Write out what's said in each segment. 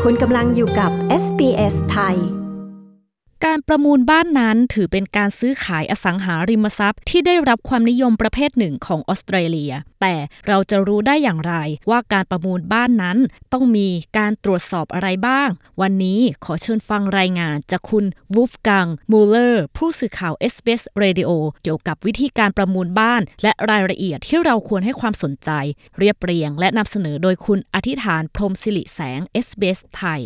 คุณกำลังอยู่กับ SBS ไทยการประมูลบ้านนั้นถือเป็นการซื้อขายอสังหาริมทรัพย์ที่ได้รับความนิยมประเภทหนึ่งของออสเตรเลียแต่เราจะรู้ได้อย่างไรว่าการประมูลบ้านนั้นต้องมีการตรวจสอบอะไรบ้างวันนี้ขอเชิญฟังรายงานจากคุณวูฟกังมูเลอร์ผู้สื่อข่าว SBS Radio เกี่ยวกับวิธีการประมูลบ้านและรายละเอียดที่เราควรให้ความสนใจเรียบเรียงและนำเสนอโดยคุณอธิษฐานพรหมศิริแสง SBS ไทย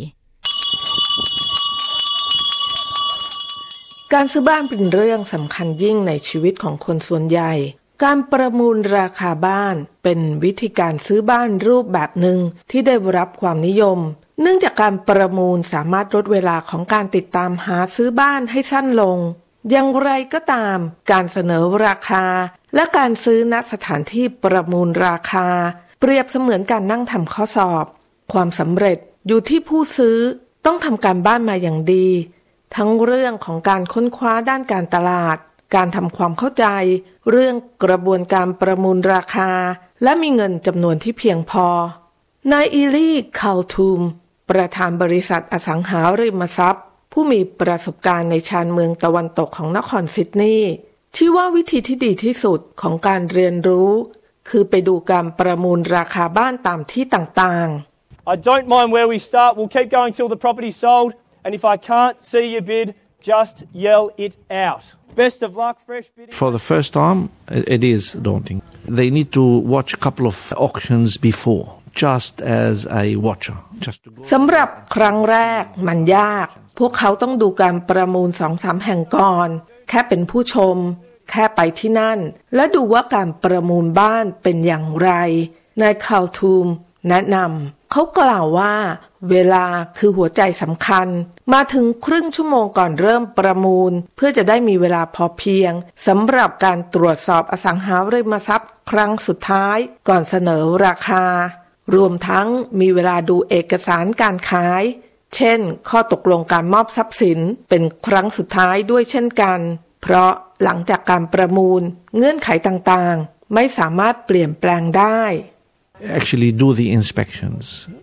การซื้อบ้านเป็นเรื่องสำคัญยิ่งในชีวิตของคนส่วนใหญ่การประมูลราคาบ้านเป็นวิธีการซื้อบ้านรูปแบบหนึ่งที่ได้รับความนิยมเนื่องจากการประมูลสามารถลดเวลาของการติดตามหาซื้อบ้านให้สั้นลงอย่างไรก็ตามการเสนอราคาและการซื้อณสถานที่ประมูลราคาเปรียบเสมือนการนั่งทำข้อสอบความสำเร็จอยู่ที่ผู้ซื้อต้องทำการบ้านมาอย่างดีทั้งเรื่องของการค้นคว้าด้านการตลาดการทำความเข้าใจเรื่องกระบวนการประมูลราคาและมีเงินจำนวนที่เพียงพอนายอีลี่ คาลทูมประธานบริษัทอสังหาริมทรัพย์ผู้มีประสบการณ์ในชานเมืองตะวันตกของนครซิดนีย์ชี้ว่าวิธีที่ดีที่สุดของการเรียนรู้คือไปดูการประมูลราคาบ้านตามที่ต่างๆ I don't mind where we start. We'll keep going till the property's sold.And if I can't see your bid, just yell it out. Best of luck, fresh bidding. For the first time, it is daunting. They need to watch a couple of auctions before, just as a watcher. สำหรับครั้งแรกมันยากพวกเขาต้องดูการประมูล 2-3 แห่งก่อนแค่เป็นผู้ชมแค่ไปที่นั่นและดูว่าการประมูลบ้านเป็นอย่างไรนายคาลทูมแนะนำเขากล่าวว่าเวลาคือหัวใจสำคัญมาถึงครึ่งชั่วโมงก่อนเริ่มประมูลเพื่อจะได้มีเวลาพอเพียงสำหรับการตรวจสอบอสังหาริมทรัพย์ครั้งสุดท้ายก่อนเสนอราคารวมทั้งมีเวลาดูเอกสารการขายเช่นข้อตกลงการมอบทรัพย์สินเป็นครั้งสุดท้ายด้วยเช่นกันเพราะหลังจากการประมูลเงื่อนไขต่างๆไม่สามารถเปลี่ยนแปลงได้ Actually do the inspections,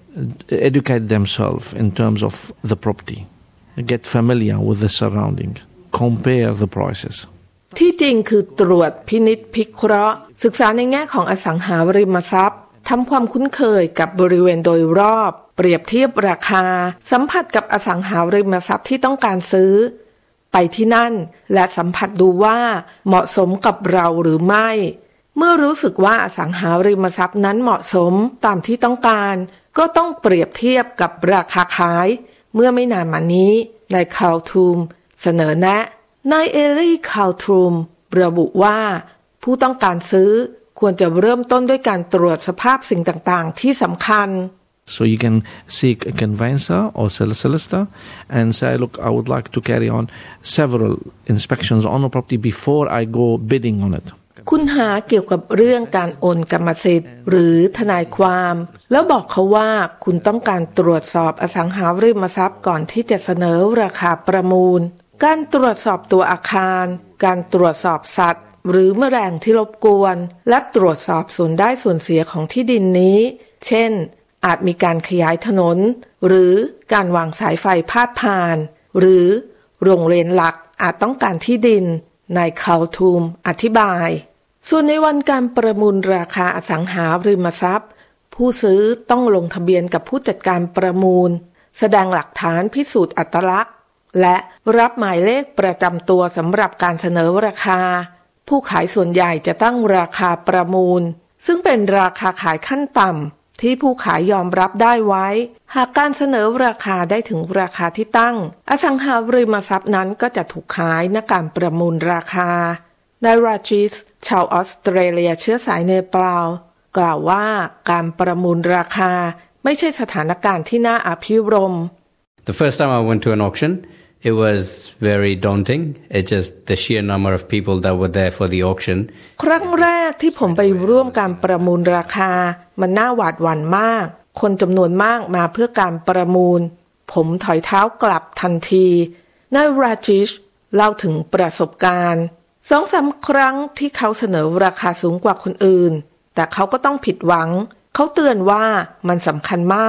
educate themselves in terms of the property, get familiar with the surrounding, compare the prices. ที่จริงคือตรวจพินิจพิเคราะห์ศึกษาในแง่ของอสังหาริมทรัพย์ทำความคุ้นเคยกับบริเวณโดยรอบเปรียบเทียบราคาสัมผัสกับอสังหาริมทรัพย์ที่ต้องการซื้อไปที่นั่นและสัมผัสดูว่าเหมาะสมกับเราหรือไม่เมื่อรู้สึกว่าอสังหาริมทรัพย์นั้นเหมาะสมตามที่ต้องการก็ต้องเปรียบเทียบกับราคาขายเมื่อไม่นานมานี้นายคาลทูมเสนอแนะนายเอลี่ คาลทูมระบุว่าผู้ต้องการซื้อควรจะเริ่มต้นด้วยการตรวจสภาพสิ่งต่างๆที่สำคัญ So you can seek a conveyancer or solicitor and say, look, I would like to carry on several inspections on a property before I go bidding on it. คุณหาเกี่ยวกับเรื่องการโอนกรรมสิทธิ์หรือทนายความแล้วบอกเขาว่าคุณต้องการตรวจสอบอสังหาริมทรัพย์ก่อนที่จะเสนอราคาประมูลการตรวจสอบตัวอาคารการตรวจสอบสัตว์หรือแมลงที่รบกวนและตรวจสอบส่วนได้ส่วนเสียของที่ดินนี้เช่นอาจมีการขยายถนนหรือการวางสายไฟพาดผ่านหรือโรงเรียนหลักอาจต้องการที่ดินนายคาลทูมอธิบายส่วนในวันการประมูลราคาอสังหาริมทรัพย์ผู้ซื้อต้องลงทะเบียนกับผู้จัดการประมูลแสดงหลักฐานพิสูจน์อัตลักษณ์และรับหมายเลขประจำตัวสำหรับการเสนอราคาผู้ขายส่วนใหญ่จะตั้งราคาประมูลซึ่งเป็นราคาขายขั้นต่ำที่ผู้ขายยอมรับได้ไว้หากการเสนอราคาได้ถึงราคาที่ตั้งอสังหาริมทรัพย์นั้นก็จะถูกขายณการประมูลราคานายราจิสชาวออสเตรเลียเชื้อสายเนปาลกล่าวว่าการประมูลราคาไม่ใช่สถานการณ์ที่น่าอภิรมย์ The first time I went to an auction, it was very daunting. It's just the sheer number of people that were there for the auction. ครั้งแรกที่ผมไปร่วมการประมูลราคามันน่าหวาดหวั่นมากคนจำนวนมากมาเพื่อการประมูลผมถอยเท้ากลับทันทีนายราจิสเล่าถึงประสบการณ์ 2-3 ครั้งที่เขาเสนอราคาสูงกว่าคนอื่นแต่เขาก็ต้องผิดหวังเขาเตือนว่ามันสำคัญมาก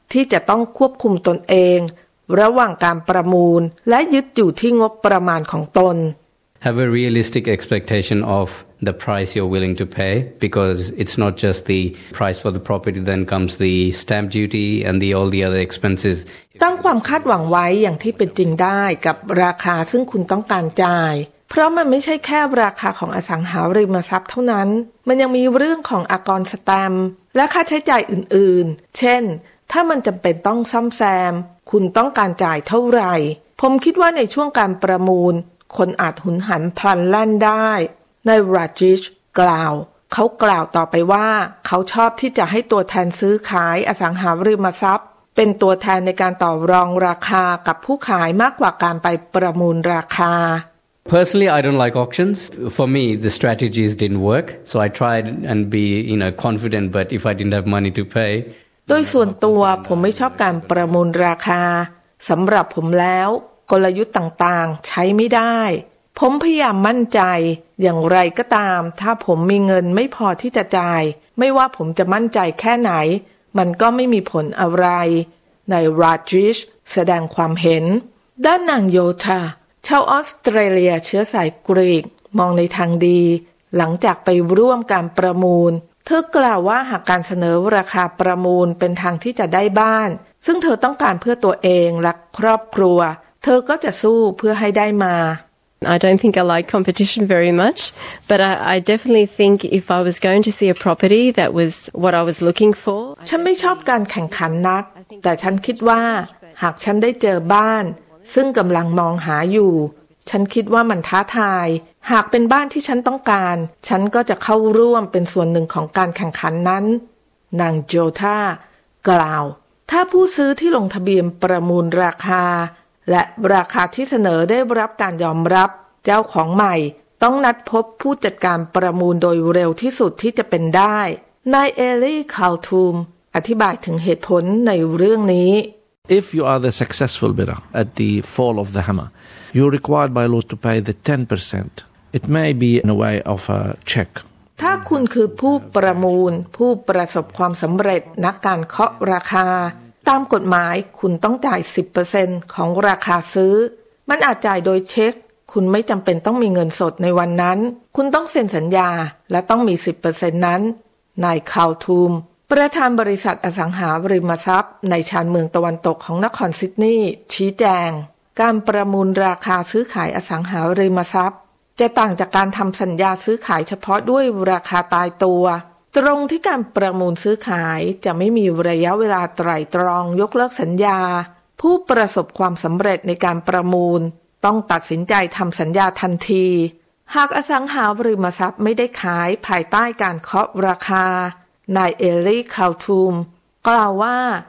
ที่จะต้องควบคุมตนเองระหว่างการประมูลและยึดอยู่ที่งบประมาณของตน Have a realistic expectation of the price you're willing to pay, because it's not just the price for the property, then comes the stamp duty and all the other expenses. ตั้งความคาดหวังไว้อย่างที่เป็นจริงได้กับราคาซึ่งคุณต้องการจ่ายเพราะมันไม่ใช่แค่ราคาของอสังหาริมทรัพย์เท่านั้นมันยังมีเรื่องของอากรสแตมป์และค่าใช้จ่ายอื่นๆเช่นถ้ามันจำเป็นต้องซ่อมแซมคุณต้องการจ่ายเท่าไหร่ผมคิดว่าในช่วงการประมูลคนอาจหุนหันพลันแล่นได้นายราจิชกล่าวเขากล่าวต่อไปว่าเขาชอบที่จะให้ตัวแทนซื้อขายอสังหาริมทรัพย์เป็นตัวแทนในการต่อรองราคากับผู้ขายมากกว่าการไปประมูลราคา Personally, I don't like auctions. For me, the strategies didn't work, so I tried and be, confident, but if I didn't have money to pay. โดยส่วนตัวผมไม่ชอบการประมูลราคาสำหรับผมแล้วกลยุทธ์ต่างๆใช้ไม่ได้ผมพยายามมั่นใจอย่างไรก็ตามถ้าผมมีเงินไม่พอที่จะจ่ายไม่ว่าผมจะมั่นใจแค่ไหนมันก็ไม่มีผลอะไรนายราจิชแสดงความเห็นด้านนางโยธาชาวออสเตรเลียเชื้อสายกรีกมองในทางดีหลังจากไปร่วมการประมูลเธอกล่าวว่าหากการเสนอราคาประมูลเป็นทางที่จะได้บ้านซึ่งเธอต้องการเพื่อตัวเองและครอบครัวเธอก็จะสู้เพื่อให้ได้มา I don't think I like competition very much, but I definitely think if I was going to see a property that was what I was looking for. ฉันไม่ชอบการแข่งขันนักแต่ฉันคิดว่าหากฉันได้เจอบ้านซึ่งกำลังมองหาอยู่ฉันคิดว่ามันท้าทายหากเป็นบ้านที่ฉันต้องการฉันก็จะเข้าร่วมเป็นส่วนหนึ่งของการแข่งขันนั้นนางโจธากล่าวถ้าผู้ซื้อที่ลงทะเบียนประมูลราคาและราคาที่เสนอได้รับการยอมรับเจ้าของใหม่ต้องนัดพบผู้จัดการประมูลโดยเร็วที่สุดที่จะเป็นได้นายเอลี่คาลทูมอธิบายถึงเหตุผลในเรื่องนี้ If you are the successful bidder at the fall of the hammer, you're required by law to pay the 10%. It may be in a way of a check. ถ้าคุณคือผู้ประมูลผู้ประสบความสำเร็จนักการเคาะราคาตามกฎหมายคุณต้องจ่าย 10% ของราคาซื้อมันอาจจ่ายโดยเช็คคุณไม่จำเป็นต้องมีเงินสดในวันนั้นคุณต้องเซ็นสัญญาและต้องมี 10% นั้นนายคาลทูมประธานบริษัทอสังหาริมทรัพย์ในชานเมืองตะวันตกของนครซิดนีย์ชี้แจงการประมูลราคาซื้อขายอสังหาริมทรัพย์จะต่างจากการทำสัญญาซื้อขายเฉพาะด้วยราคาตายตัวตรงที่การประมูลซื้อขายจะไม่มีระยะเวลาไตร่ตรองยกเลิกสัญญาผู้ประสบความสำเร็จในการประมูลต้องตัดสินใจทำสัญญาทันทีหากอสังหาริมทรัพย์ไม่ได้ขายภายใต้การเคาะราคานายเอลี่คาลทูมกล่าวว่า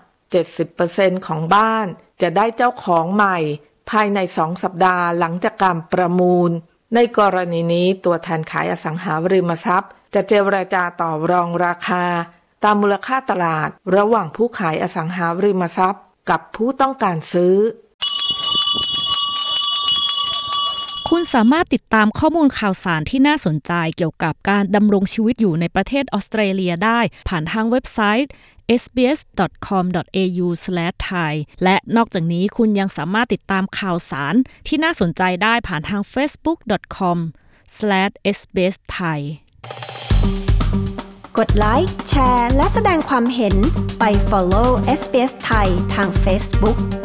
70% ของบ้านจะได้เจ้าของใหม่ภายใน2 สัปดาห์หลังจากการประมูลในกรณีนี้ตัวแทนขายอสังหาริมทรัพย์จะเจรจาต่อรองราคาตามมูลค่าตลาดระหว่างผู้ขายอสังหาริมทรัพย์กับผู้ต้องการซื้อคุณสามารถติดตามข้อมูลข่าวสารที่น่าสนใจเกี่ยวกับการดำรงชีวิตอยู่ในประเทศออสเตรเลียได้ผ่านทางเว็บไซต์ sbs.com.au/thai และนอกจากนี้คุณยังสามารถติดตามข่าวสารที่น่าสนใจได้ผ่านทาง facebook.com/sbsthai กดไลค์แชร์และแสดงความเห็นไป follow SBS ไทยทาง Facebook